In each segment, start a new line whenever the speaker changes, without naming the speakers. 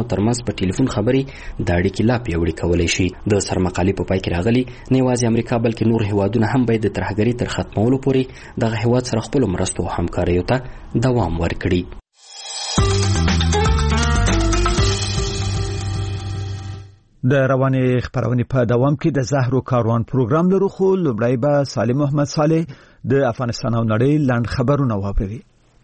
ترمنځ په ټلیفون خبرې د اړیکې لا پیاوړې کولی شي. د سرمقالې په پای کې راغلي نه یوازې امریکا بلکې نور هیوادونه هم باید د ترهګرۍ تر ختمولو پورې دغه هیواد سره خپلو مرستو او همکاریو ته دوام ورکړي.
د روانې خبرونې په دوام کې د زهرو کاروان پروګرام لرو، خو لومړی به سالم محمد صالح د افغانستان او نړۍ لنډ خبرونه واوري.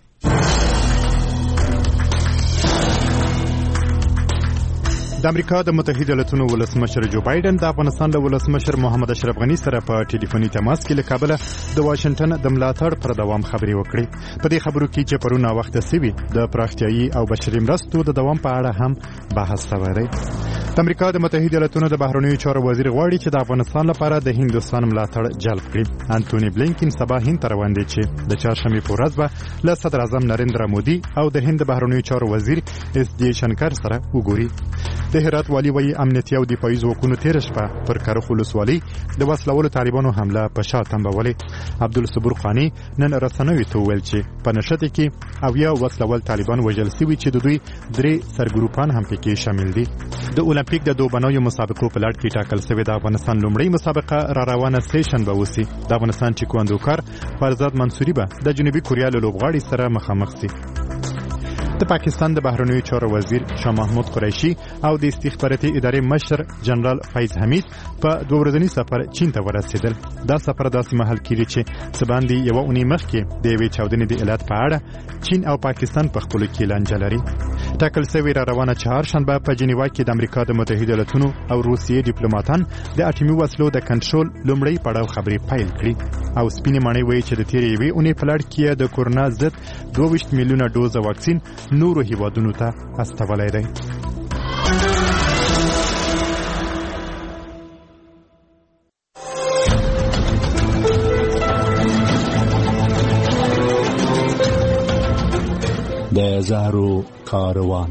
د امریکا د متحده ایالاتونو ولسمشر جو بایدن د افغانستان له ولسمشر محمد اشرف غنی سره په ټلیفوني تماس کې له کابل د واشنگټن د ملاتړ پر دوام خبرې وکړې. په دې خبرو کې چې پرونه وخت سوي د پراختیايي او بشري مرستو د دوام په اړه هم بحث شوی دی. د امریکا د متحده ایالاتونو د بهرنیو چارو وزیر غواړي چې د افغانستان لپاره د هندوستان ملاتړ جلب کړي. انټونی بلینکن سبا هند ته روان دي چې د چهارشنبه په ورځ به له صدر اعظم نریندرا مودي او د هند بهرنیو چارو وزیر اس جی شنکر سره وګوري. د هرات والی وایي امنیتي او دفاعي ځواکونو تیر شپه پر کرخ ولسوالۍ د وسلوالو طالبانو حمله په شا تنبولې. عبدالصبور خانی نن رسنیو ته ویل چې په نشته کې او یا وسلوال طالبان وژل شوي چې د دوی 3 سرګروپان هم پکې شامل دي. د اولمپیک د دوبنوي مسابقو په لړ کې ټاکل شوی د افغانستان لومړی مسابقه را روانه سیشن به وسی. د افغانستان ټیکواندوکار فرزاد منصوري به د جنوبي کوریا له لوبغاړي سره مخامخ شي. د پاکستان د بهرنیو چارو وزیر شاه محمود قریشي او د استخباراتي ادارې مشر جنرال فیض حمید په 2 ورځني سفر چین ته ورسېدل. دا سفر داسې مهال کېږي چې سباندې یو اونۍ مخکې د یوې چاودنې د علت په اړه چین او پاکستان په خپلو کې لانجه لري. ټاکل شوی را روانه چهارشنبه په جنیوا کې د امریکا د متحده ایالاتونو او روسیې ډیپلوماټان د اټومي وسلو د کنټرول لومړی پړاو خبرې پیل کړې او سپینې ماڼۍ وایي چې د تیرې یوې اونۍ په لړ کې د کورونا ضد 22 میلیونه ډوزه واکسین نورو هیوادونو ته استولای دی.
د زهرو کاروان.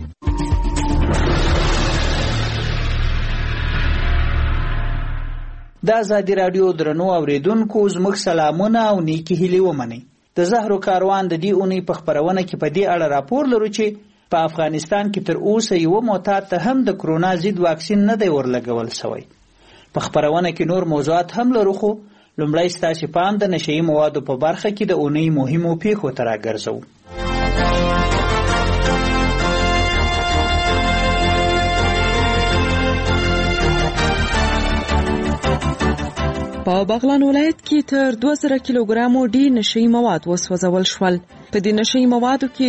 د ازادي رادیو درنو اوریدونکو زموږ سلامونه او نیکی هیلې ومنئ. د زهرو کاروان د دې اونۍ په خبرونه کې په دې اړه راپور لرو چې په افغانستان کې تر اوسه یو معتاد ته هم د کرونا ضد واکسین نه دی ورلګول شوی. په خبرونه کې نور موضوعات هم لرو، خو لومړی ستاسو پام د نشئی موادو په برخه کې د اونۍ مهمو پیښو ته راګرځو. په بغلان ولایت کې تر 2000 کیلوګرامو ډیر نشئی مواد وسوځول شول. په دې نشئی موادو کې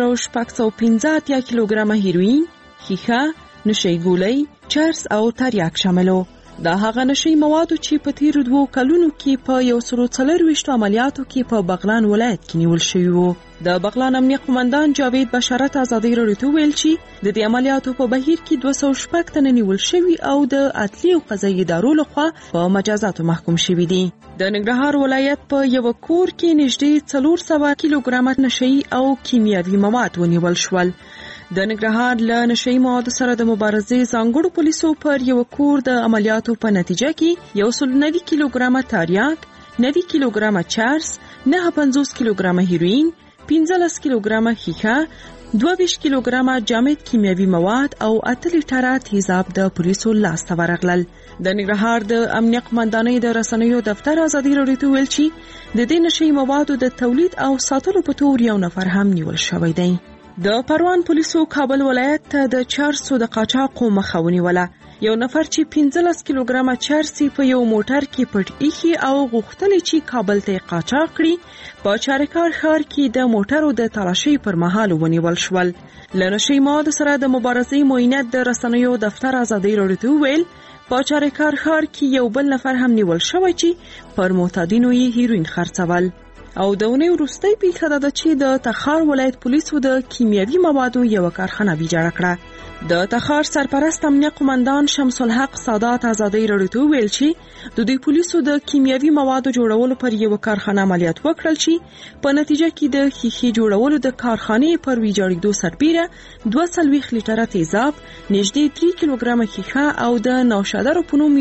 2615 کیلوګرامه هیروین، ښیښه، نشئی ګولۍ، چرس او تریاک شاملو. دا هغه نشئی موادو چې په تیرو 2 کلونو کې په 140 عملیاتو کې په بغلان ولایت کې نیول شوی وو. د بغلان امنیه قومندان جاوید بشارت ازادي راډیو ته ویل چې د دې عملیاتو په بهیر کې 206 تنه نیول شوی او د عدلي او قضایي ادارو لخوا په مجازاتو محکوم شوی دي. د ننګرهار ولایت په یو کور کې نږدې 400 کیلوګرام نشئی او کیمیاوي مواد ونیول شول. د ننګرهار له نشئی موادو سره د مبارزې ځانګړو پولیسو پر یو کور د عملیاتو په نتیجه کې 190 کیلوګرام تریاک، 90 کیلوګرام چرس، 59 کیلوګرام هیروین، 15 کیلوګرام ښیښه، 22 کیلوګرام جامد کیمیاوي مواد او 8 لیټره تیزاب د پولیسو لاسته ورغلل. د ننګرهار د امنیه قومندانۍ د رسنیو دفتر ازادي راډیو ته ویل چې د دې نشئی موادو د تولید او ساتلو په تور یو نفر هم نیول شوی دی. د پروان پولیسو کابل ولایت ته د چرسو د قاچاقو مخه ونیوله. یو نفر چې 15 کیلوګرام چرسي په یو موټر کې پټ ایښي او غوښتل چې کابل ته قاچاق کړي، په چارکار ښار کې د موټرو د تلاشۍ پر مهال ونیول شول. له نشئی موادو سره د مبارزې معاینت د رسنیو دفتر ازادي راډیو ته ویل په چارکار ښار کې یو بل نفر هم نیول شوی چې پر معتادینو یې هیروین خرڅول. او د اونۍ وروستۍ پیښه ده چې د تخار ولایت پولیسو د کیمیاوي موادو یو کارخانه ویجاړه کړه. د تخار سرپرست امنیه قومندان شمس الحق سادات ازادي راډیو ته ویل چې د دوی پولیسو د کیمیاوي موادو جوړولو پر یو کارخانه عملیات وکړل چې په نتیجه کې د ښیښې جوړولو د کارخانې پر ویجاړېدو سربیره 240 لیټره تیزاب، نږدې 3 کیلوګرام ښیښه او د نوشادر په نوم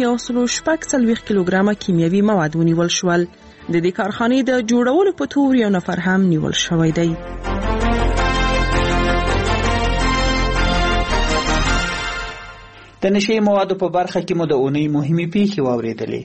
140 کیلوګرام کیمیاوي مواد ونیول شول. د دې کارخانې د جوړولو په تور یو نفر هم نیول شوی دی.
د نشي موادو په برخه کې مو د اونۍ مهمې پیښې واورېدلې.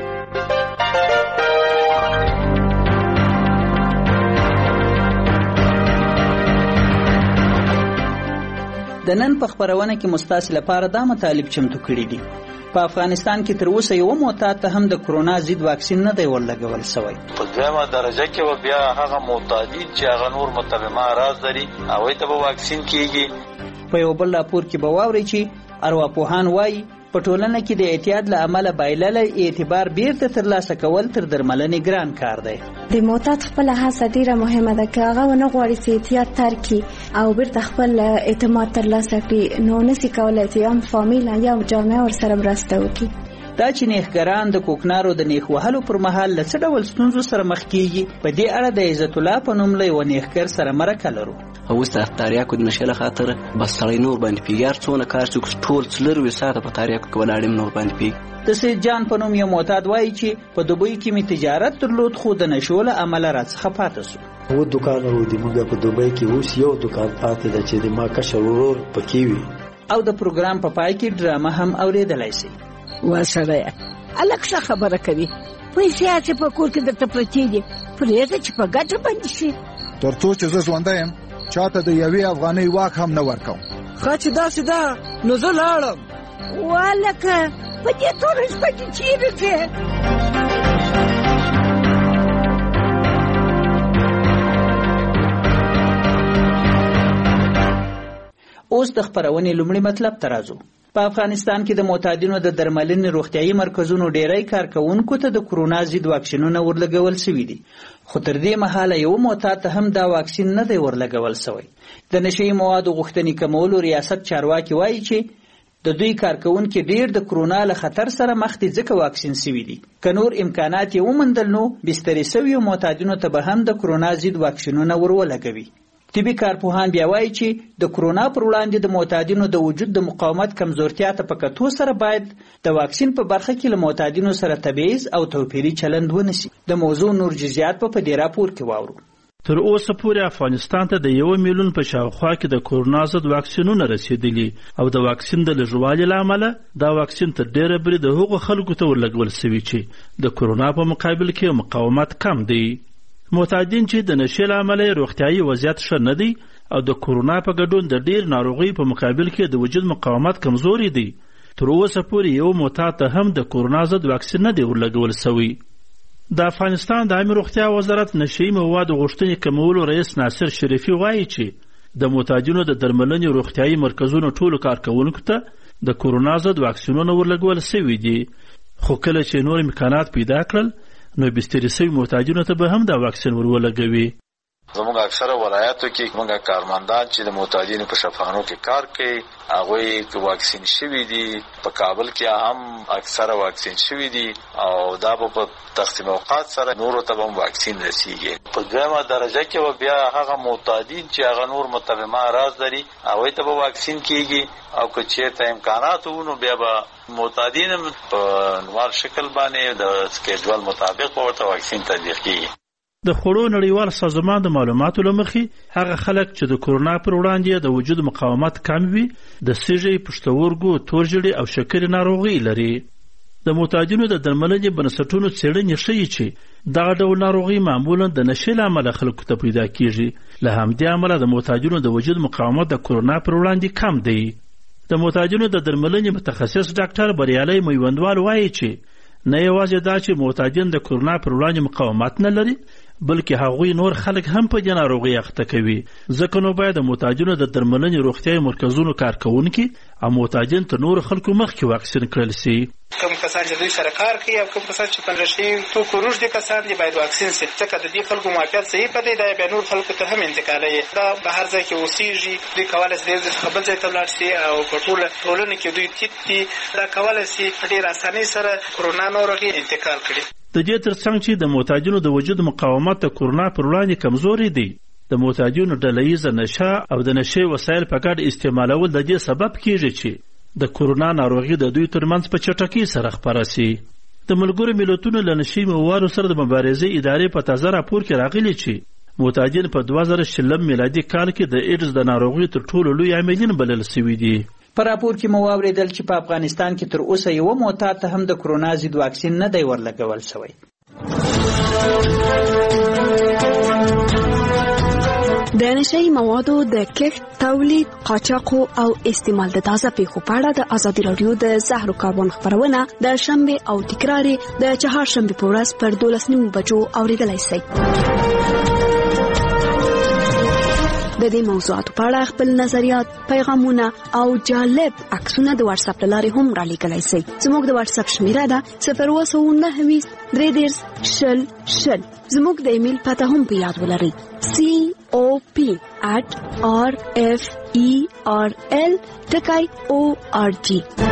د نن په خبرونه کې مستاسل لپاره دا مطالب چمتو کړي دي. په افغانستان کې تر اوسه یو معتاد ته هم د کرونا ضد واکسین نه دی ورلګول شوی.
په دویمه درجه کې و بیا هغه معتادین چې هغه نور متبمه راز لري هغوی ته به واکسین کیږي.
په یو بل راپور کې به واورئ چې ارواپوهان وایي په ټولنه کې د اعتیاد له امله بایلله اعتبار بیرته ترلاسه کول تر درملنې ګران کار دی.
د معتاد خپل هڅه ډیره مهمه ده که هغه ونه غواړي چې اعتیاد ترک کړي او بیرته خپل اعتماد ترلاسه کړي نو نشي کولی چې هم فامیل یا جامعه ورسره مرسته وکړي.
دا چې نیخګران د کوکنارو د نیخ وهلو پر مهال له څه ډول ستونزو سره مخ کیږي په دې اړه د عزت الله په نوم له یو نیخګر سره مرکه لرو.
اوس د تاریاکو د نشه له خاطر بس سړی نور باندې پیګار څونه کار چې ټول څلور ساعته په تاریاکو کې ولاړم نور باندې پیګ.
د سید جان په نوم یو معتاد وایي چې په دوبۍ کې می تجارت درلود خو د نشو له امله راڅخه پاتې شو.
و دکان ورو دی موږ په دوبۍ کې اوس یو دکان پاتې ده چې د ما کشر ورور پکې وي.
او د پروګرام په پای کې ډرامه هم اورېدلای شي.
واسره الک څه خبره کوي پیسې چې په کور کې درته پرتې دي پرېږده چې په ګټه باندې شي.
ترڅو چې زه ژوندی یم چاته د یوې افغانۍ واک هم نه ورکوم.
ښه چې داسې ده نو زه لاړم. والکه په دې توره شپه کې چیرې ځې؟
اوس د خبرونې لومړی مطلب ته راځو. په افغانستان کې د معتادینو د درملنې روغتیايي مرکزونو ډیری کارکونکو ته د کرونا ضد واکسینونه ورلګول شوي دي خو تر دې مهاله یو معتاد ته هم دا واکسین نه دی ورلګول شوی. د نشي موادو غوښتنې کمولو ریاست چارواکي وایي چې د دوی کارکونکو ډیر د کرونا له خطر سره مخ دي ځکه واکسین شوي دي. که نور امکانات یې وموندل نو بسترې شویو معتادینو ته به هم د کرونا ضد واکسینونه ورولګوي. طبي کارپوهان بیا وایي چې د کرونا پر وړاندې د معتادینو د وجود د مقاومت کمزورتیا ته په کتو سره باید د واکسین په برخه کې له معتادینو سره تبعیض او توپیري چلند ونشي. د موضوع نور جزئیات په دې راپور کې واورو.
تر اوسه پورې افغانستان ته د 1 میلیون په شاوخوا کې د کرونا ضد واکسینونه رسیدلي او د واکسین د لږوالي له امله دا واکسین تر ډیره بري د هغو خلکو ته ورلګول شوي چې د کرونا په مقابل کې مقاومت کم دی. معتادین چې د نشې له امله روغتیايي وضعیت ښه نه دی او د کرونا په ګډون د ډیر ناروغۍ په مقابل کې د وجود مقاومت کمزوري دی تر اوسه پورې یو معتاد ته هم د کرونا ضد واکسین نه دی ورلګول شوی. د افغانستان د عامه روغتیا وزارت نشي موادو غوښتنې کمولو رئیس ناصر شریفي وایي چې د معتادینو د درملنې روغتیايي مرکزونو ټولو کارکونکو ته د کرونا ضد واکسینونه ورلګول شوي دي خو کله چې نور امکانات پیدا کړل نو بسترې شوي معتادینو ته به هم دا واکسین ورولګوي.
زموږ اکثره ولایاتو کې موږ کارمندان چې د معتادینو په شفاخانو کې کار کوي هغوی واکسین شوي دي. په کابل کې هم اکثره واکسین شوي دي او دا به په تقسیم اوقات سره نورو ته هم واکسین رسیږي. په دویمه درجه کې به بیا هغه معتادین چې هغه نور متبمه راز لري هغوی ته به واکسین کیږي او که چېرته امکانات وو نو بیا به معتادین په نوار شکل باندې د سکیجول مطابق ورته واکسین تطبیق کیږي.
د خوړو نړیوال سازمان د معلوماتو له مخې هغه خلک چې د کرونا پر وړاندې د وجود مقاومت کم وي د سږي، پښتورګو، تورژیړي او شکرې ناروغۍ لري. د معتادینو د درملنې بنسټونو څېړنې ښیي چې دغه ډول ناروغۍ معمولا د نشې له امله خلکو ته پیدا کیږي. له همدې امله د معتادینو د وجود مقاومت د کرونا پر وړاندې کم دی. د معتادینو د درملنې متخصص ډاکټر بریالي میوندوال وایي چې نه یوازې دا چې معتادین د کرونا پر وړاندې مقاومت نه لري بلکې هغوی نور خلک هم په دې ناروغۍ اخته کوي. ځکه نو باید د معتادینو د درملنې روغتیايي مرکزونو کارکونکي او معتادین تر نورو خلکو مخکې واکسین کړل شي.
کوم کسان چې دوی سره کار کوي او کوم کسان چې په نشي توکو روږدي کسان دي باید واکسین شي ځکه د دې خلکو معافیت صحیح پدې دا بیا نور خلکو ته هم انتقالوي. دا په هر ځای کې اوسېږي دوی کولی شي د خپل ځای ته ولاړ شي او په ټوله ټولنه کې دوی تیت دي دا کولی شي په ډېر اسانۍ سره کرونا ناروغي انتقال کړي.
د دې ترڅنګ چې د معتادینو د وجود مقاومت د کرونا پر وړاندې کمزوري دی د معتادینو ډلهییزه نشه او د نشې وسایل په ګډ استعمالول د دې سبب کیږي چې د کرونا ناروغي د دوی ترمنځ په چټکۍ سره خپره شي. د ملګرو ملتونو له نشي موادو سره د مبارزې ادارې په تازه راپور کې راغلي چې معتادین په 2020 میلادي کال کې د ایډز د ناروغۍ تر ټولو لوی عاملین بلل شوي دي.
په راپور کې مو واوریدل چې په افغانستان کې تر اوسه یو معتاد ته هم د کرونا ضد واکسین نه دی ورلګول شوی.
د نشهیي موادو د کښت، تولید، قاچاق او استعمال د تازه پیښو په اړه د ازادي راډیو د زهر کاربن خبرونه د شنبه او تکرار د چهارشنبه په ورځ پر 12:09 بجو اوریدلای شئ. د دې موضوعاتو په اړه خپل نظریات، پیغامونه او جالب عکسونه د واتس اپ لارې هم را لیږلی شئ. زموږ د واتس اپ شمیره ده 029233000. زموږ د ایمیل پته هم په یاد ولرئ: cop@referl.org.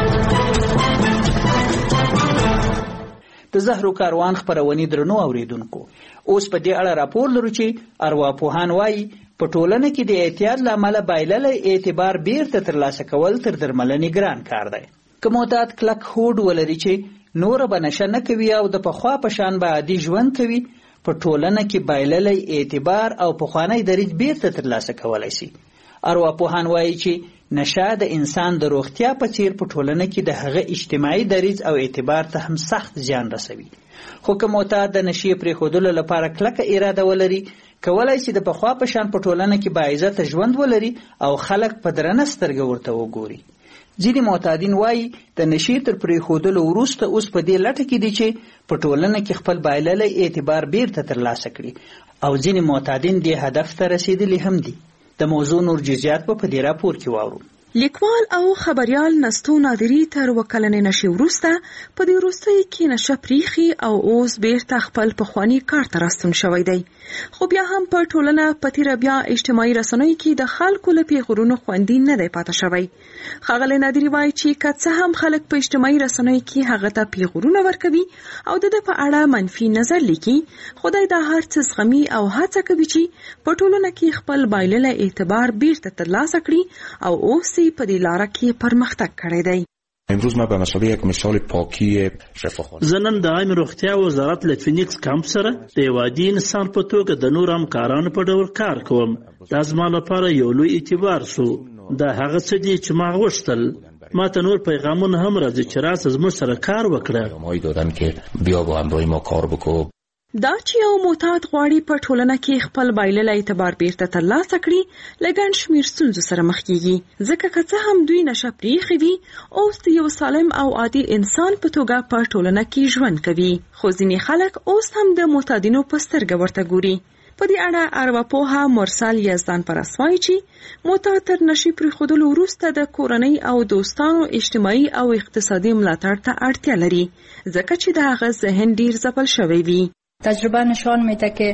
د زهرو کاروان خبرونې درنو اوریدونکو، اوس په دې اړه راپور لرو چې ارواپوهان وایي په ټولنه کې د اعتیاد لامل بایللی اعتبار بیرته ترلاسه کول تر درملنې ګران کار دی. که معتاد کلک هوډ ولري چې نور به نشه نه کوي او د پخوا په شان به عادي ژوند کوي، په ټولنه کې بایللی اعتبار او پخوانی دریځ بیرته ترلاسه کولی شي. ارواپوهان وایي چې نشه د انسان د روغتیا په څیر په ټولنه کې د هغه اجتماعي دریځ او اعتبار ته هم سخت زیان رسوي. خو که معتاد د نشې پرېښودلو لپاره کلکه اراده ولري، کولای شي د پخوا په شان په ټولنه کې باعزته ژوند ولري او خلک په درنه سترګه ورته وګوري. ځینې معتادین وایي د نشې تر پرېښودلو وروسته اوس په دې لټه کې دي چې په ټولنه کې خپل بایللی اعتبار بیرته ترلاسه کړي، او ځینې معتادین دې هدف ته رسیدلي هم دي. د موضوع نور جزئیات په دې راپور کې واورو.
لیکوال او خبریال نستو نادری تر وکلنې نشي وروسته په دې وروستیو کې نشه پریخي او اوس بیرته خپل پخوانی کار ته راستون شوی دی. خو بیا هم په ټولنه په تیره بیا اجتماعي رسنیو کې د خلکو له پیغورونو خوندي نه دی پاتې شوی. ښاغلی نادری وایي چې که څه هم خلک په اجتماعي رسنیو کې هغه ته پیغورونه ورکوي او د په اړه منفي نظر لیکي، خدای دا هر څه زغمي او هڅه کوي چې په ټولنه کې خپل بایللی اعتبار بیرته ترلاسه کړي او اوس په دې لاره کې پرمختګ کړی دی.
امروز ما به مسابقه یک مثال پاکی شفاخانه
زنن د عامه روغتیا وزارت له فینیکس کمپ سره د یوادي انسان په توګه د نور همکارانو په ډول کار کوم. دا زما لپاره یو لوی اعتبار شو. دا هغه څه دي چې ما غوښتل. ما ته نور پیغامونه هم راځي چې راځه زموږ سره کار وکړه.
ما دادن که بیا با همراه ما کار وکړو.
دا چې یو معتاد غواړي په ټولنه کې خپل بایللی اعتبار بیرته ترلاسه کړي، له ګڼ شمېر ستونزو سره مخ کېږي، ځکه که څه هم دوی نشه پرېښې وي، اوس د یو سالم او عادي انسان په توګه په ټولنه کې ژوند کوي. خو ځینې خلک اوس هم د معتادینو په سترګه ورته ګوري. په دې اړه ارواپوهه مرسل یزدان پرست وایي چې معتاد تر نشې پرېښودلو وروسته د کورنۍ او دوستانو اجتماعي او اقتصادي ملاتړ ته اړتیا لري، ځکه چې د هغه ذهن ډیر ځپل شوی وي.
تجربه نشان میده که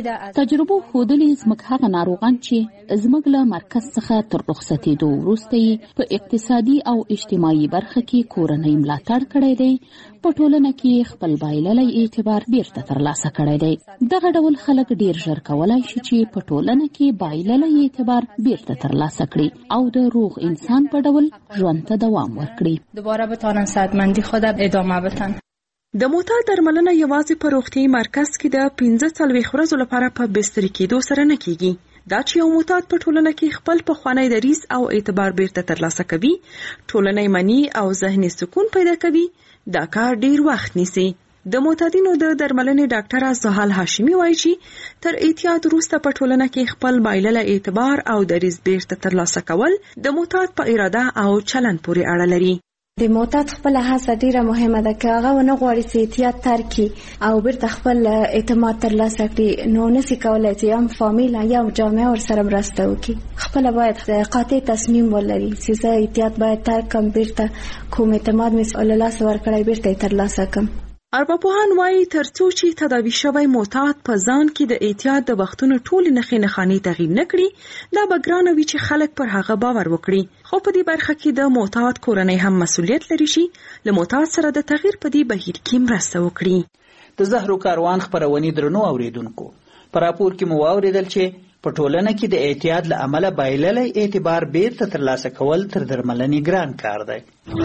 تجربه ښودلې زموږ هغه ناروغان چې زموږ له مرکز څخه تر رخصتېدو وروسته په اقتصادي او اجتماعي برخه کې کورنۍ ملاتړ کړی دی، په ټولنه کې خپل بایللی اعتبار بیرته ترلاسه کړی دی. دغه ډول خلک ډیر ژر کولای شي چې په ټولنه کې بایللی اعتبار بیرته ترلاسه کړي او د روغ انسان په ډول ژوند ته دوام ورکړي.
دوباره بتوانن صحتمندی خود ادامه بدن.
د معتاد درملنه یوازې په روغتیايي مرکز کې د 45 ورځو لپاره په بستر کېدو سره نه کېږي. دا چې یو معتاد په ټولنه کې خپل پخوانی دریځ او اعتبار بیرته ترلاسه کوي، ټولنه یې مني او ذهني سکون پیدا کوي، دا کار ډیر وخت نیسي. د معتادینو د درملنې ډاکټره زحل هاشمي وایي چې تر اعتیاد وروسته په ټولنه کې خپل بایللی اعتبار او دریځ بیرته ترلاسه کول د معتاد په اراده او چلند پورې اړه لري.
د معتاد خپل هڅه ډیره مهمه ده. که هغه ونه غواړي چې احتیاط ترکي او بیرته خپل اعتماد ترلاسه کړي، نو نشي کولای چې هم فامیل یا جامعه ورسره مرسته وکړي. خپل باید قاطع تصمیم ولري چې زه احتیاط باید ترک کم، بیرته کوم اعتماد مې له لاسه ورکړی بیرته ترلاسه کړم.
ارواپوهان وایي ترڅو چې تداوی شوی معتاد په ځان کې د اعتیاد د وختونو ټولې نښې نښانې تغییر نه کړي، دا به ګرانه وي چې خلک پر هغه باور وکړي. خو په دې برخه کې د معتاد کورنۍ هم مسؤلیت لري چې له معتاد سره د تغییر په دې بهیر کې مرسته وکړي.
د زهرو کاروان خبرونې درنو اوریدونکو، په راپور کې مو واوریدل چې په ټولنه کې د اعتیاد له امله بایللی اعتبار بیرته ترلاسه کول تر درملنې ګران کار دی.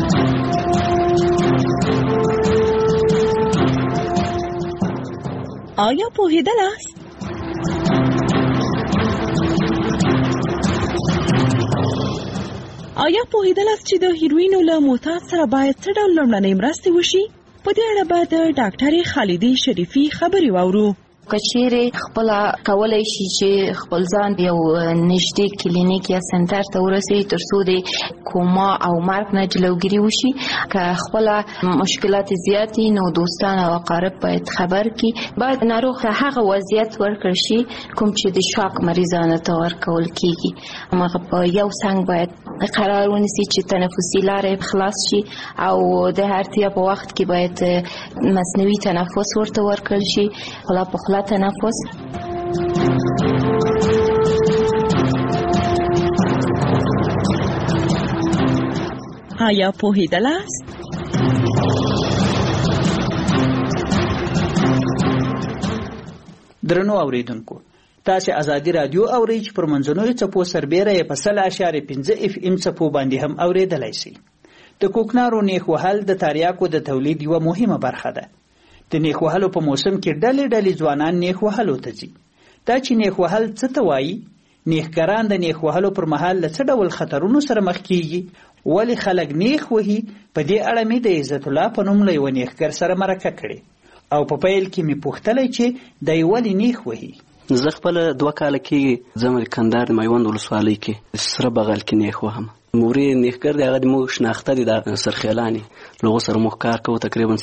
آیا پوهیدلاست؟ آیا پوهیدلاست چې د هیروینو له معتاد سره باید څه ډول لومړنۍ مرستې وشي؟ په دې اړه به د ډاکټرې خالدي شریفي خبرې واورو.
کچېرې خپل کولای شي چې خپل ځان یو نږدې کلینیک یا سنټر ته ورسوي ترڅو د کوما او مرګ نه جلوګیري وشي. که خپل مشکلات زیاتې نو دوستان او اقارب باید خبر کړي. باید ناروغ ته هغه وضعیت ورکړل شي کوم چې د شاک مریضانو ته ورکول کیږي. هغه په یو څنګ باید قرار ونیسي چې تنفسي لارې خلاص شي او د اړتیا په وخت کې باید مصنوعي تنفس ورته ورکړل شي. خلا په خلا تنفس.
آیا پوهیدلاست؟
درنو اوریدونکو، تاسو ازادي رادیو اورئ چې پر منځنوي څپو سربېره یې په 100.5 FM څپو باندې هم اوریدلای شئ. د کوکنارو نیخ وهل د تریاکو د تولید یوه مهمه برخه ده. د نیخ وهلو په موسم کې ډلې ځوانان نیخ وهلو ته ځي. دا چې نیخ وهل څه ته وایي؟ نیخګران د نیخ وهلو پر مهال له څه ډول خطرونو سره مخ کیږي؟ ولې خلک نیخ وهي؟ په دې اړه مې د عزت الله په نوم له یوه نیخګر سره مرکه کړې او په پیل کې مې پوښتلی چې دی ولې نیخ وهي.
زه خپل 2 کاله کې زه کندهار د میوند ولسوالۍ کې سره بغل کې نیخ وهم. موري نیخګر دی، هغه د موږ شناخته دي د سرخیلانې لغو سره موږ کار کوو. تقریبا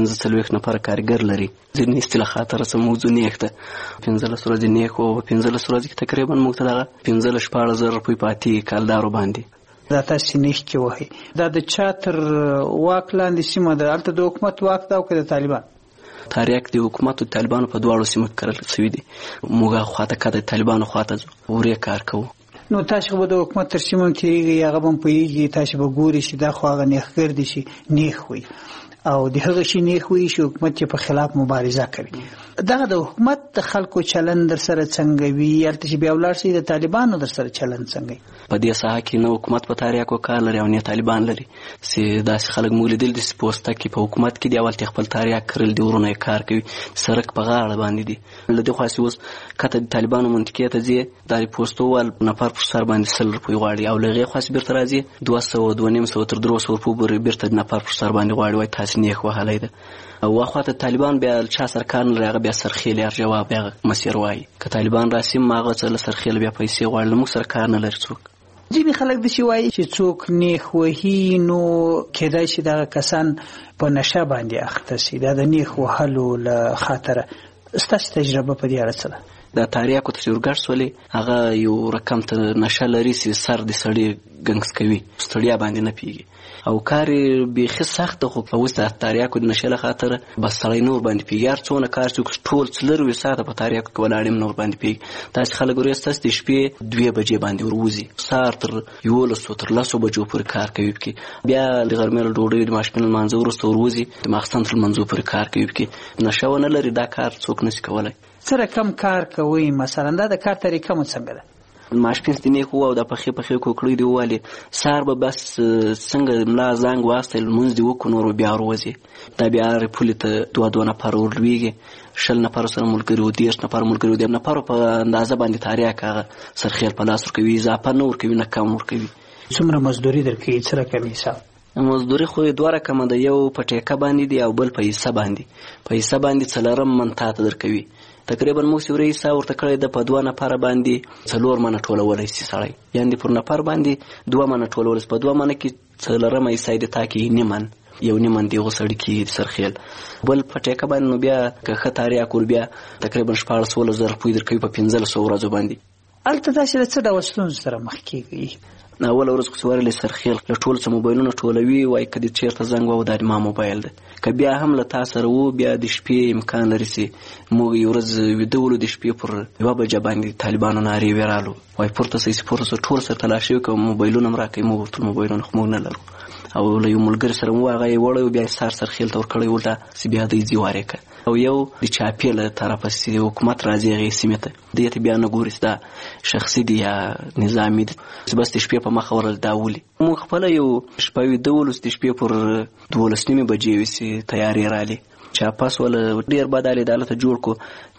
45 نفر کارګر لري. ځینې اصطلاح خاطر سره موضوع نیخ ده 15 ورځې نیخ او 15 ورځې کې تقریبا موږ ته دغه 15-16 روپۍ پاتې کالدارو باندې.
دا تاسو نیخ کې وهي، دا د چا تر واک لاندې سیمه ده؟ هلته د حکومت واک ده او که د طالبان؟
تاریخ د حکومت او طالبانو په دواړو سیمو کې کرل شوي دي. موږ خواته کده طالبانو خواته ځو ورې کار کوو.
نو تاسو به د حکومت تر سیمه تیریږي، هغه به پوهیږي، تاسو به ګوري چې دا خو هغه نیخګر دي چې نیخ وي او د هغه شي نیخ وي چې حکومت یې په خلاف مبارزه کوي. دغه د حکومت د خلکو چلند در سره څنګه وي؟ هلته چې بیا ولاړ شي د طالبانو در سره چلند څنګه وي؟
په دې ساحه کې نه حکومت په تاریاکو کار لري او نه طالبان لري. چې داسې خلک موږ لیدل دي چې پوسته کې په حکومت کې دی اول خپل تاریاک کرل دي، ورونه کار کوي، سرک په غاړه باندې دي. له دې خاص اوس کته د طالبانو منطقې ته ځي د پوسټو ول نفر پر سر باندې 100 روپۍ غواړي او لغه خاص بیرته راځي 200 تر 300 روپۍ بیرته نفر پر سر باندې غواړي. وای تاسو نه خوهلای ده او واخواته طالبان بیا چا سرکار نه راغی، بیا سرخیل یې جواب بیا مسیر وای. که طالبان راسي ماغه څل سرخیل بیا پیسې غواړي، موږ سرکار نه لري څوک.
ځینې خلک د شي وایي چې څوک نیخ وهي نو کېدای شي دغه کسان په نشه باندې اخته شي. دا د نیخ وهلو له خاطره ستاسو تجربه په دې اړه څه ده؟
د تاریاکو ته ورګړ سولې هغه یو رقم ته نشه لري چې سر د سړی ګنګس کوي، ستړیا باندې نه پیږي او کار بیخي سخت خو په اوس د تاریاکو د نشه له خاطر بس سړی نور باندې پیږي. څونه کار چې ټول څلور ساعته په تاریاکو کې ولاړم نور باندې پیږي. تاسو خلک ورې تاسو د شپې 2 بجې باندې وروزي، سار تر 11 تر 10 بجو پورې کار کوي کې، بیا د غرمې ډوډۍ د ماشپن منځ وروسته وروزي د ماخستان تر منځو پورې کار کوي کې. نشه ونه لري دا کار څوک نشي کولای.
سره کم کار کوي مثلا دا د کار طریقه مو څنګه ده؟
ماشپین دې نه او د پخې کوکړې دی والی سار به بس څنګه ملا زنګ واسطه مونږ دی وکونو بیا وروزي. دا بیا ریپول ته 2 نفر ورلويږي، 60 نفر سره ملګری و 10 نفر ملګری د نفر په اندازه باندې تاریخ هغه سرخیل په لاس ورکوي، اضافه نه ورکوي نه کم ورکوي.
څومره مزدوري درکوي؟ څه رقم حساب؟
مزدوري خو 2 رقم ده، یو په ټیکه باندې دی او بل په حساب باندې. په حساب باندې څلورم منته درکوي. تقریبا موږ سوري حساب ورته کړی د په 2 نفر باندې 4 منه ټولولای شي سړی، یعنی پر نفر باندې 2 منه ټولول. په 2 منه کې څلورم حساب د تاکي نیمن یو نیمن دی غوسړی کې سرخیل بل په ټیکه باندې. نو بیا که خطاریا کول بیا تقریبا 14,000 روپۍ درکوي په 1500 ورځو باندې.
البته تاسو څه ډول ستونزې سره مخ کیږئ؟
اول ورځ خو سوارل سرخیل له ټول څه موبایلونه ټولوي، وای کدي چیرته زنګ وو د ما موبایل ده. که بیا هم له تاسو سره وو بیا د شپې امکان لري چې موږ یو ورځ ویډیو د شپې پر 2 بجې باندې طالبانو ناری ورالو، وای پورته سې ټول سره تلاشي کوم موبایلونه مرکه موږ ټول موبایلونه خو موږ نه لرو. او له یو ملګری سره مو هغه وړو بیا سرخیل تور کړی ولته چې بیا د ایزي واره او یو د چاپی له طرفه چې حکومت راځي غي سیمته دې ته بیا نه ګوري دا شخصي دی یا نظامی دی. بس د شپې په مخ ورل داولي مو خپل یو شپوي دولس د شپې پر 12 بجې وسی تیاری رالی چا پاس ول ډیر بداله دالته جوړ کو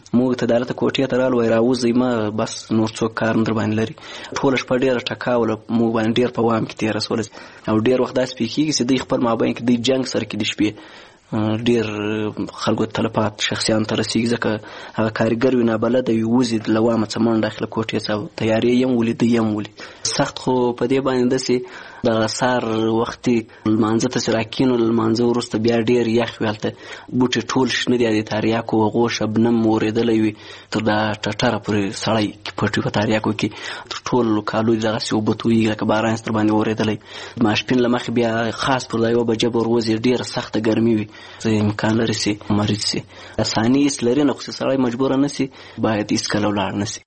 موږ ته دالته کوټې ته رالو راوځي ما بس نور څوک کار در باندې لري ټول شپه ډیره ټکاوله موږ باندې ډیر په وام کې تیر رسول او ډیر وخت داس پېکیږي چې دوی خپل مابین کې دوی جنگ سره کې د شپې ډیر خلکو تلفات شخصیان ته رسیږي ځکه هغه کارګر وي نابلده وي وځي لوامه څه منډه داخله کوټې څه تیارې یم ولي دی یم ولي سخت خو په دې باندې داسې د سار وختي لمانځه ته چې راکینو لمانځه وروسته بیا ډېر یخ وي هلته بوټي ټول شنه دي د تاریاکو هغو شبنم اورېدلی وي تر دا ټټره پورې سړی پټ وي په تاریاکو کې تر ټول کالو دي دغسې اوبه تویږي لکه باران تر باندې اورېدلی ماسپښین له مخې بیا خاص پر دا یوه بجه به وروځي ډېره سخته ګرمي وي امکان لري چې مریض شي اساني هېڅ لري نه خو چې سړی مجبوره نه شي باید هېڅکله ولاړ نه شي.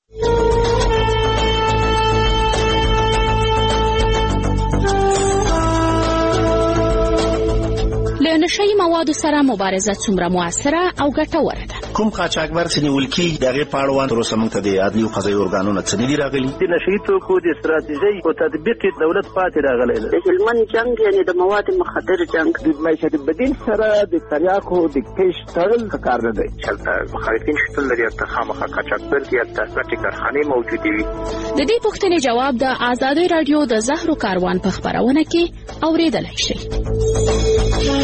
له نشهیي موادو سره مبارزه څومره مؤثره او ګټوره ده؟
کوم قاچاقبر چې نیول کېږي د هغې په اړوند تر اوسه موږ ته د عدلي او قضایي ارګانونه څه نه دي راغلي.
د نشهیي توکو د استراتیژۍ په تطبیق کې دولت پاتې راغلی ده. د هلمند جنګ یعنې د مواد مخدر جنګ د معیشت بدیل سره د تریاکو د کیش تړل ښه کار نه دی. هلته مخالفین شتون لري، هلته خامخا قاچاقبر دي، هلته ګټې کارخانې موجودې وي.
د دې پوښتنې جواب د ازادۍ راډیو د زهرو کاروان په خپرونه کې اورېدلی شئ.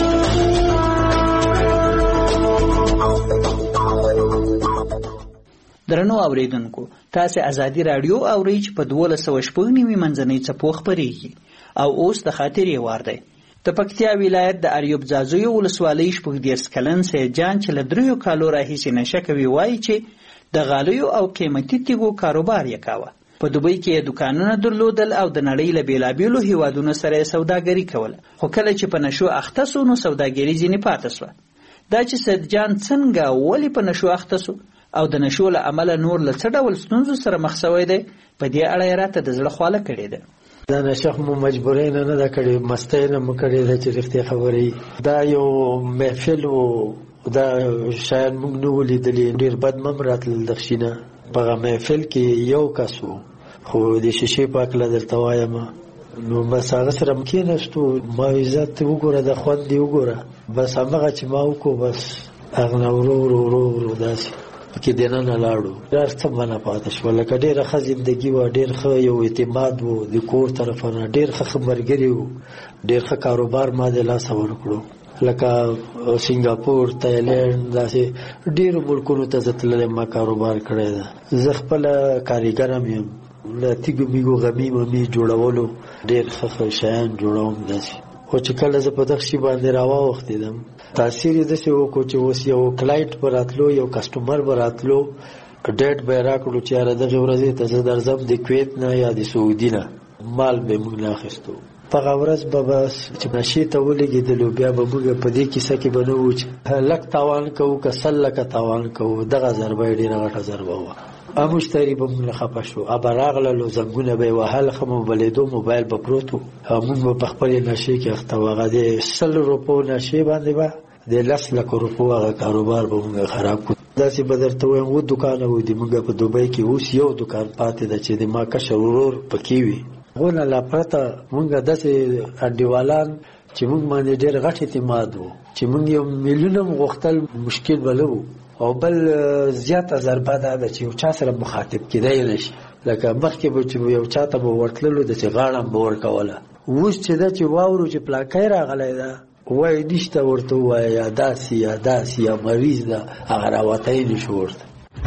درنو اوریدونکو، تاسو ازادي رادیو اورئ چې په 1290 منځنۍ څپو خپرېږي او اوس د خاطرې وار دی. د پکتیا ولایت د اریوب ځاځیو ولسوالۍ 14 کلن سید جان چې له 3 کالو راهیسې نشه کوي وایي چې د غالیو او قیمتي تیږو کاروبار یې کاوه. په دوبۍ کې دکانونه درلودل او د نړۍ له بیلابیلو هیوادونو سره سوداګري کوله، خو کله چې په نشو اخته سو نو سوداګري ځینې پاتې سوه. دا چې سید جان څنګه ولې په نشو اخته سو او د نشو له امله نور له څه ډول ستونزو سره مخ شوی دی، په دې اړه یې راته د زړه خواله کړې ده.
دا نشه مو مجبورۍ نه ده کړې، مستۍ نه مو کړې ده چې رښتیا خبرې. دا یو محفل و، دا شاید موږ نه و لیدلي، ډېر بد مم راتلل دغسې نه. په هغه محفل کې یو کس و، خو د شیشې په هکله درته وایم نو بس هغه سره م کېناستو، ما عزت وګوره د خوند دې وګوره، بس همغه چې ما وکړو بس هغه نه ورو ورو ورو ورو داسې کې دننه لاړو. هر څه منه پاتې شوه، لکه ډېره ښه زندګي وه، ډېر ښه یو اعتماد و د کور طرفه نه، ډېر ښه ملګري وو، ډېر ښه کاروبار ما د لاسه ورکړو، لکه سنګاپور، تایلنډ، داسې ډېرو ملکونو ته زه تللی ما کاروبار کړی ده. زه خپله کارګر هم یم، له تیږو میږو غمي ممي جوړولو ډېر ښه شیان جوړوم داسې. خو چې کله زه په دغه شي باندې راواوښتېدم تاثیر یې داسې وکړو چې اوس یو کلاینټ به راتلو، یو کسټمر به راتلو، ډیټ به یې راکړو چې یاره دغې ورځې ته زه درځم د کویت نه یا د سعودي نه، مال به یې موږ نه اخیستو. په هغه ورځ به بس چې نشې ته ولګېدلو بیا به موږ په دې کیسه کې به نه وو چې لک تاوان کوو که 100 لکه تاوان کوو. دغه ضربه یې ډېره غټه ضربه وه. مشتری به موږ نه خفه شو، ابه راغللو زنګونه به یې وهل، ښه موبایلېدو موبایل به پروت و او موږ به په خپلې نشې کې اخته وو. هغه د 100 روپو نشې باندې به د 10 لکه روپو هغه کاروبار به موږ خراب کړو. داسې به درته وایم 2 دکانه وو د موږ په دوبۍ کې، اوس یو دکان پاتې ده چې د ما کشر ورور پکې وي. غونه لا پرته موږ داسې انډیوالان چې موږ باندې ډېر غټ اعتماد و چې موږ یو میلیون هم غوښتل مشکل به نه و. او بل زیاته ضربه دا ده چې یو چا سره مخاطب کېدی نه شي، لکه مخکې به چې یو چا ته به ورتللو داسې غاړه به ورکوله. اوس چې ده چې واورو چې پلاکی راغلی ده وایي نشته، ورته ووایه یا داسې یا داسې یا مریض ده، هغه راوتی نه شو ورته.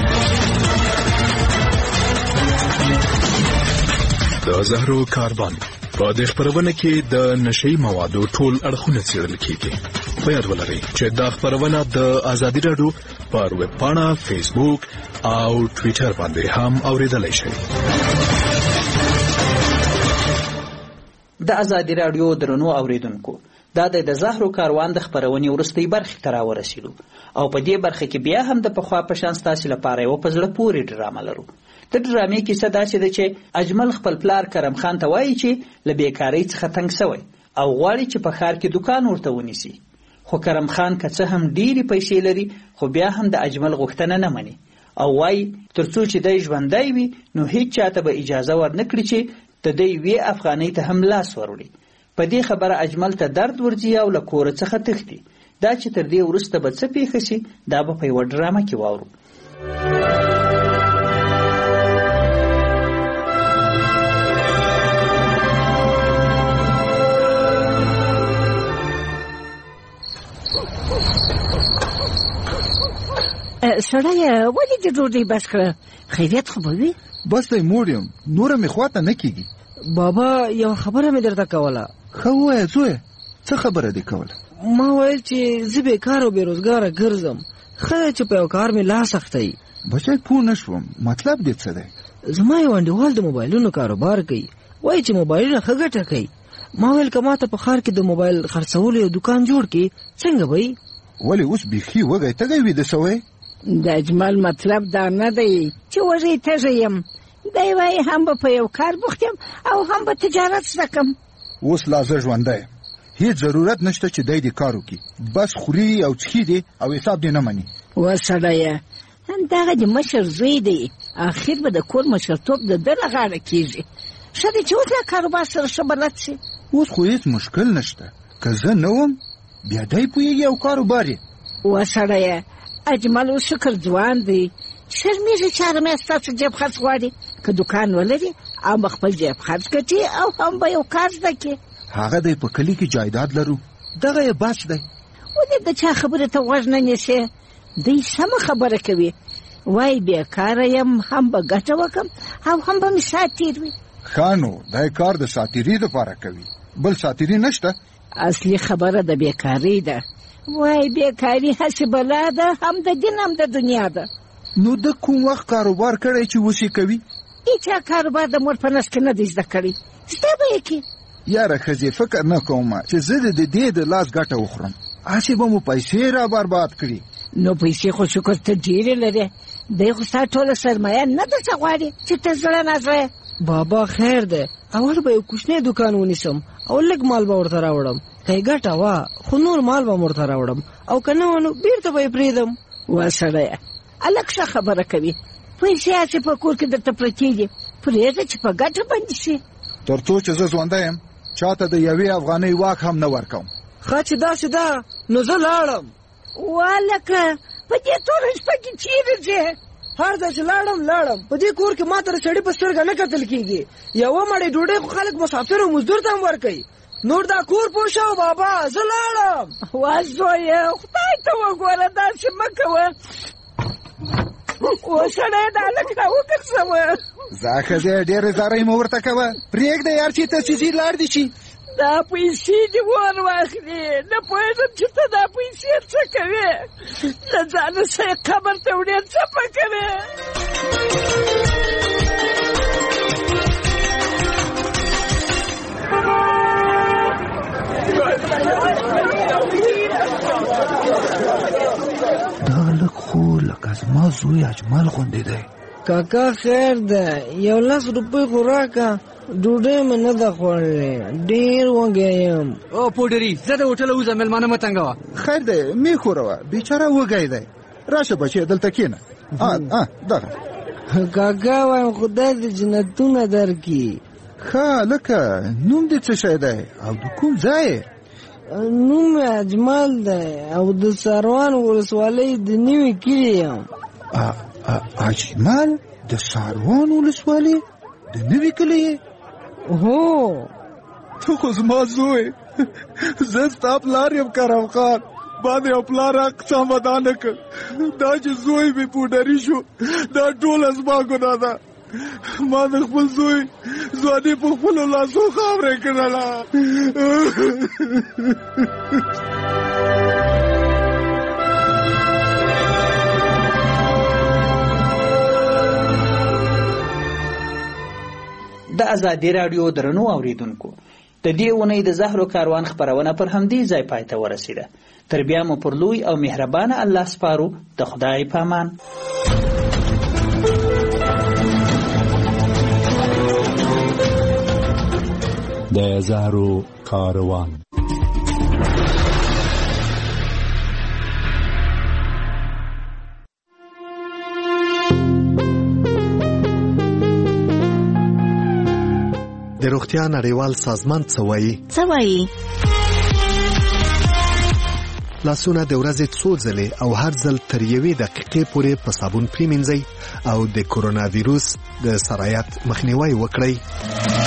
د زهرو کاروان په دې خپرونه کې د نشهیي موادو ټول اړخونه څېړل کېږي. په یاد ولرئ چې دا خپرونه د ازادي راډیو پر ویب پاڼه، فیسبوک او ټویټر باندې هم اورېدلی شئ.
د ازادي راډیو درنو اوریدونکو، دا د زهرو کاروان د خپرونې وروستۍ برخې ته راورسېدو او په دې برخه کې بیا هم د پخوا په شان ستاسې لپاره یوه په زړه پورې ډرامه لرو. د ډرامې کیسه داسې ده چې اجمل خپل پلار کرم خان ته وایي چې له بیکارۍ څخه تنګ شوی او غواړي چې په ښار کې دکان ورته ونیسي، خو کرم خان که څه هم ډېرې پیسې لري خو بیا هم د اجمل غوښتنه نه مني او وایي تر څو چې دی ژوندی وي نو هیڅ چاته به اجازه ورنکړي چې د دی 2 افغانۍ ته هم لاس وروړي. په دې خبره اجمل ته درد ورځي او له کوره څخه تښتي. دا چې تر دې وروسته به څه پیښه شي دا به په یوه ډرامه کې واورو.
سړی ولې دې ډوډۍ بس کړه؟ خیریت خو به وي؟
بس دی موړ یم، نوره مې خواته نه کېږي.
بابا یو خبره مې درته کوله.
ښه ووایه زویه، څه خبره دې کوله؟
ما ویل چې زه بېکاره او بېروزګاره ګرځم، ښه چې په یو کار مې لاس اختی.
بچی پوه نه شوم، مطلب دې څه دی؟
زما یو انډیوال د موبایلونو کاروبار کوي، وایي چې موبایلونه ښه ګټه کوي. ما ویل که ما ته په ښار کې د موبایل خرڅولو یو دوکان جوړ کړي څنګه به وي؟
ولې اوس بیخي وږی تږی ویده سوی؟
د اجمل مطلب دا نه دی چې وږی تږی یم، دی وایي هم به په یو کار بوخت یم او هم به تجارت زده کړم.
اوس لا زه ژوندی یم، هیڅ ضرورت نشته چې دی دې کار وکړي، بس خوري او څښي دې او حساب دې نه مني.
وسړیه دغه د مشر زوی دی، اخر به د کور مشرتوب د ده له غاړه کېږي. ښه دی چې اوس له کاروبار سره ښه بلد شي.
اوس خو هیڅ مشکل نشته، که زه نه وم بیا دی پوهېږي او کاروبار یې.
وسړیه اجمل اوس شکر ځوان دی، شرمېږي چې هره میاشت ستاسو جیب خرڅ غواړي. که دوکان ولري هم به خپل جیب خرڅ ګټي او هم به یو کار زده کړي.
هغه دی په کلي کې جایداد لرو، دغه یې بس دی.
ولې د چا خبرې ته غوږ نه نیسې؟ دی سمه خبره کوي، وایي بېکاره یم، هم به ګټه وکړم او هم به مې ساعت تېر وي.
ښه نو دی کار د ساتیري دپاره کوي، بل ساتیري نشته.
اصلي خبره د بېکارۍ ده، وایي بېکاري هسې بلا ده، هم د دین هم د دنیا ده.
نو د کوم وخت کاروبار کړی چې اوس یې کوي؟
هېچا کاروبار د مور په نس کې نه دی زده کړی، زده به یې کړي.
یاره ښځې فکر نه کوم چې زه د دې د لاس ګټه وخورم، هسې به مو پیسې را برباد کړي.
نو پیسې خو شکر ته ډېرې لرې، دی خو ستا ټوله سرمایه نه درته غواړي چې ته زړه نازړه.
بابا خیر دی، اول به یو کوچنی دوکان ونیسم او لږ مال به ورته راوړم، که یې ګټه وه خو نور مال به م ورته راوړم، او که نه وه نو بېرته به یې پرېږدم.
وسړیه هلک ښه خبره کوي، پیسې هسې په کور کې درته پرتې دي، پرېږده چې په ګټه بندي شي.
تر څو چې زه ژوندی یم چاته د یوې افغانۍ واک هم نه ورکوم.
ښه چې داسې ده نو زه لاړم.
والکه په دې توره شپه کې چیرې ځې؟
هر ځای چې لاړم په دې کور کې ما ته د سړي په سترګه نه کتل کېږي. یوه مړۍ ډوډۍ خو خلک مسافر او مزدور ته هم ورکوي، نور دا کور پوه شو بابا، زه لاړم.
وا زویه خدای ته وګوره، داسې مه کوه. وسړی دا هلک را وګرځوه.
ځه ښځې ډېرې زارۍ مه ورته کوه، پرېږده یار چې ته چې ځي لاړ دې شي.
دا پیسې دې ور واخلې، نه پوهېږم چې ته دا پیسې څه کوې، له ځانه سه یې قبر ته وړې څپه کوې.
دا هلک خو لکه زما زوی اجمل غوندې دی.
کاکا خیر ده، یو 10 روپۍ خو راکه، ډوډۍ مې نه ده خوړلې، ډېر وږی یم.
او پوډري زه د هوټله وځم، مېلمانه مه تنګوه.
خیر دی مې خوروه، بیچاره وږی دی، راشه بچی دلته کښېنه. دغه
کاکا وایم خدای دې جنتونه درکړي.
ښه هلکه نوم دې څه شی دی او د کوم ځای یې؟
نوم مې اجمل دی او د ساروان ولسوالۍ د نوي کلي یم.
اجمل د ساروان ولسوالۍ د نوي کلي یې؟
هو
ته خو زما زوی، زه ستا پلار یم کرم خان، ما د یو پلار حق سمه نه کړ، دا چې زوی مې پوډري شو دا ټوله زما ګناه ده. ما د خپل زوی ځواني په خپلو لاسو خاورې کړله.
د ازادي راډیو درنو اوریدونکو، د دې اونۍ د زهرو کاروان خپرونه پر همدې ځای پای ته ورسېده. تر بیا مو پر لوی او مهربانه الله سپارو. د خدای په امان.
د زهرو کاروان.
د روغتیا نړیوال سازمان څه وایي؟
لاسونه د ورځې څو ځلې او هر ځل تر 1 دقیقې پورې په صابون پریمنځئ او د کورونا ویروس د سرایت مخنیوي وکړئ.